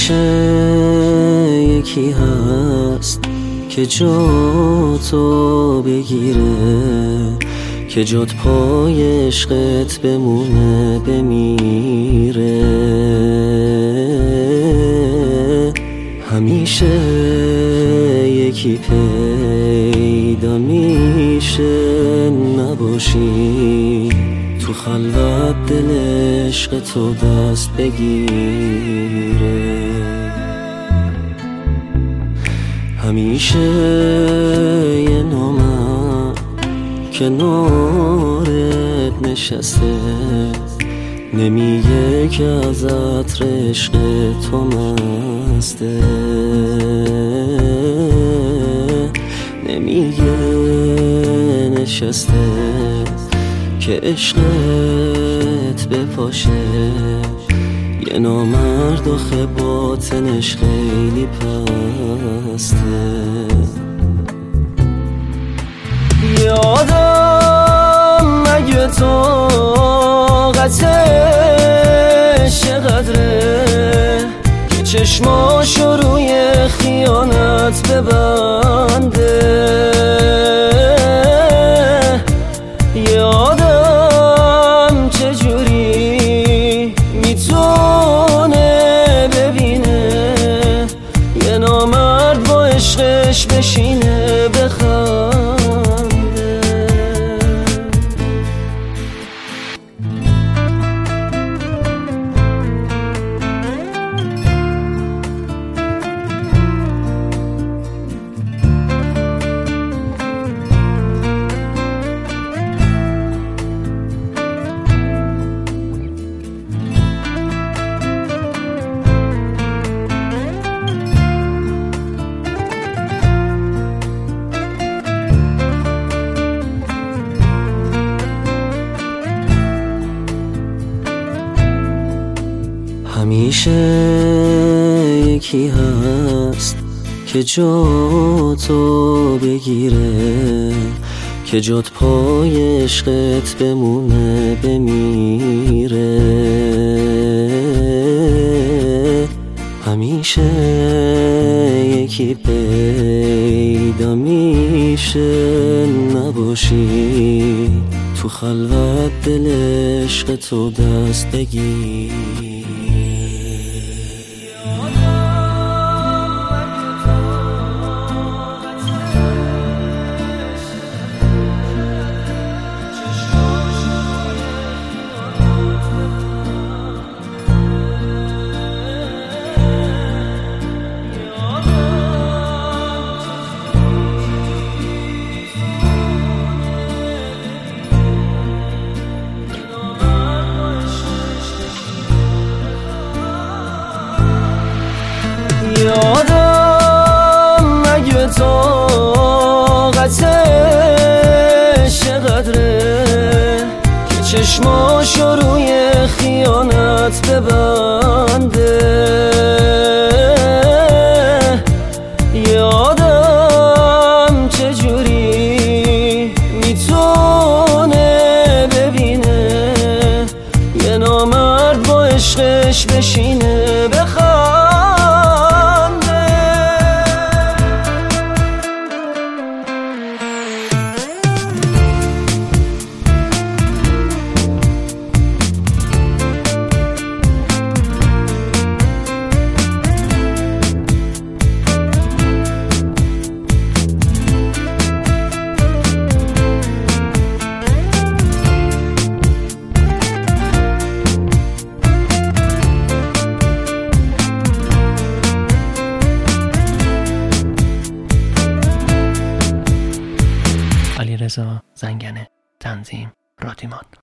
همیشه یکی هست که جا تو بگیره، که جات پای عشقت بمونه بمیره. همیشه یکی پیدا میشه نباشی، تو خلوت دل عشق تو دست بگیره. همیشه یه نامرد کنارت نشسته، نمیگه که از عطر عشق تو مسته، نمیگه نشسته که عشقت بپاشه. یه نامرد آخه باطنش خیلی پسته. یادم مگه طاقتش چقدره که چشماشو روی خیانت ببنده. یادم چجوری میتونه ببینه یه نامرد با عشقش بشینه بخواد. همیشه یکی هست که جا تو بگیره، که جات پای عشقت بمونه بمیره. همیشه یکی پیدا میشه نباشی، تو خلوت دل عشق تو دست بگیر. یادم مگه طاقتش چقدره که چشماشو روی خیانت ببنده. یادم چجوری میتونه ببینه یه نامرد با عشقش بشینه بخواد. علیرضا زنگنه، تنظیم رادیمان.